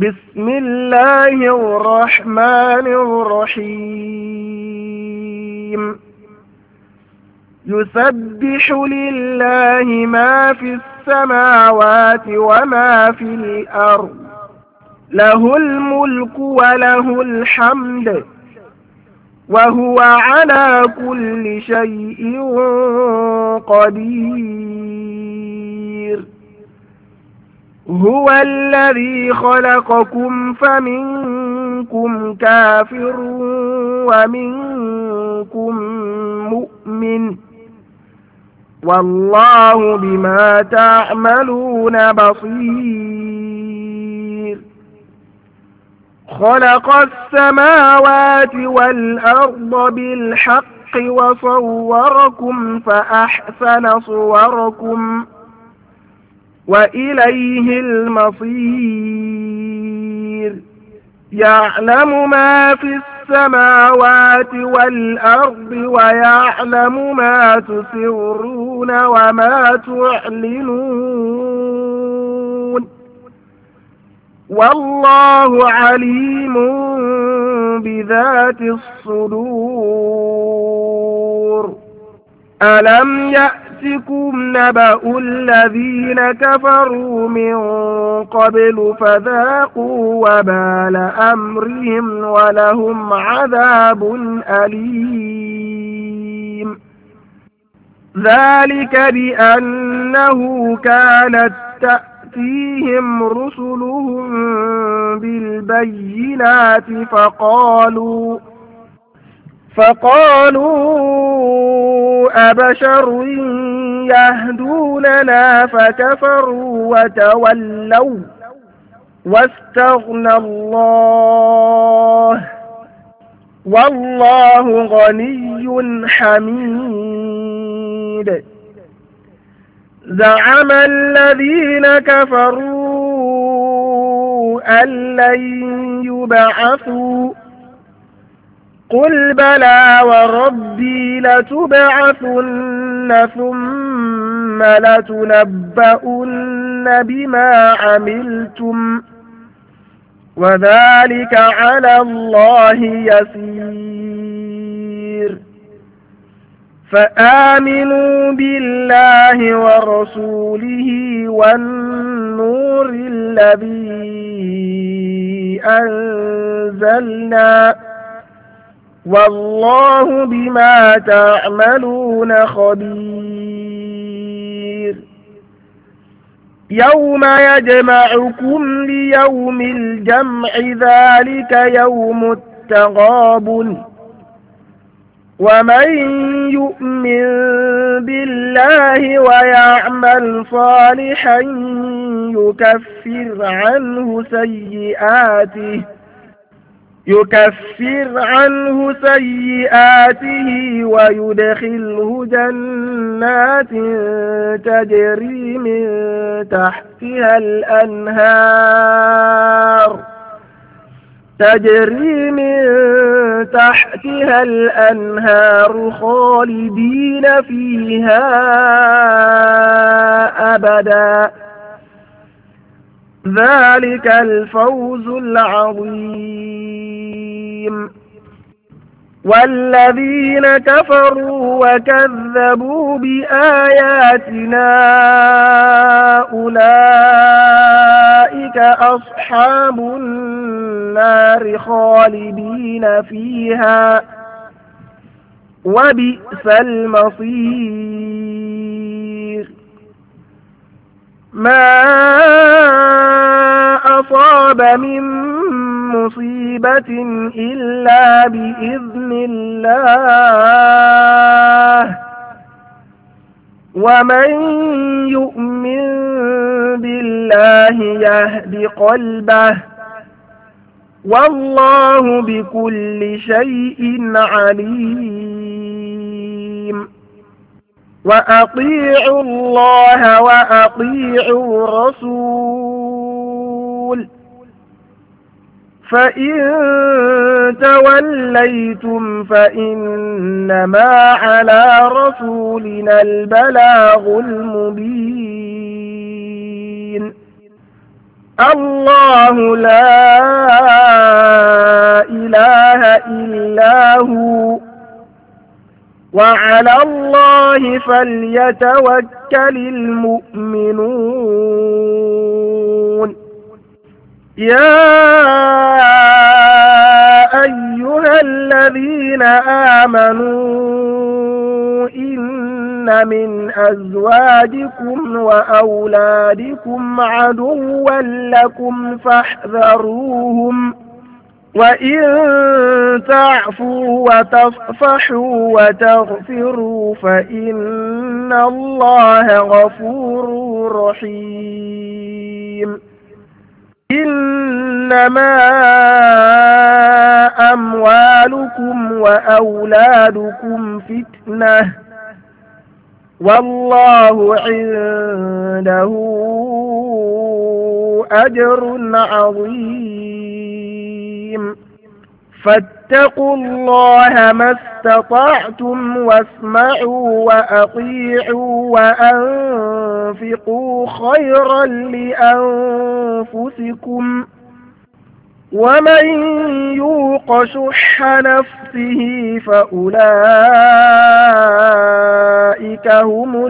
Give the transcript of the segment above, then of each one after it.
بسم الله الرحمن الرحيم يسبح لله ما في السماوات وما في الأرض له الملك وله الحمد وهو على كل شيء قدير هو الذي خلقكم فمنكم كافر ومنكم مؤمن والله بما تعملون بصير خلق السماوات والأرض بالحق وصوركم فأحسن صوركم وإليه المصير يعلم ما في السماوات والأرض ويعلم ما تسرون وما تعلنون والله عليم بذات الصدور ألم يأتكم نبأ الذين كفروا من قبل فذاقوا وبال أمرهم ولهم عذاب أليم ذلك بأنه كانت تأتيهم رسلهم بالبينات فقالوا أبشر يهدوننا فكفروا وتولوا واستغنى الله والله غني حميد زعم الذين كفروا أن لن يبعثوا قل بلى وربي لتبعثن ثم لتنبؤن بما عملتم وذلك على الله يسير فآمنوا بالله ورسوله والنور الذي أنزلنا والله بما تعملون خبير يوم يجمعكم ليوم الجمع ذلك يوم التغابن ومن يؤمن بالله ويعمل صالحا يكفر عنه سيئاته ويدخله جنات تجري من تحتها الأنهار خالدين فيها أبدا ذلك الفوز العظيم والذين كفروا وكذبوا بآياتنا أولئك أصحاب النار خالدين فيها وبئس المصير ما أصاب من مصيبة إلا بإذن الله ومن يؤمن بالله يهد قلبه والله بكل شيء عليم وأطيعوا الله وأطيعوا الرسول فإن توليتم فإنما على رسولنا البلاغ المبين الله لا إله إلا هو وعلى الله فليتوكل المؤمنون يا أيها الذين آمنوا إن من أزواجكم وأولادكم عدوا لكم فاحذروهم وإن تعفوا وتصفحوا وتغفروا فإن الله غفور رحيم إنما أموالكم وأولادكم فتنة والله عنده أجر عظيم فاتقوا الله ما استطعتم واسمعوا وأطيعوا وأنفقوا خيرا لأنفسكم ومن يوق شح نفسه فأولئك هم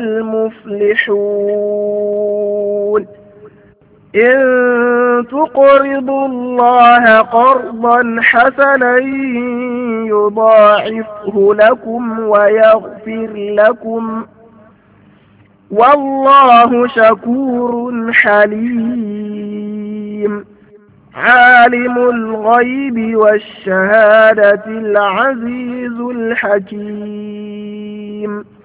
المفلحون إن تقرضوا الله قرضا حسنا يضاعفه لكم ويغفر لكم والله شكور حليم عالم الغيب والشهادة العزيز الحكيم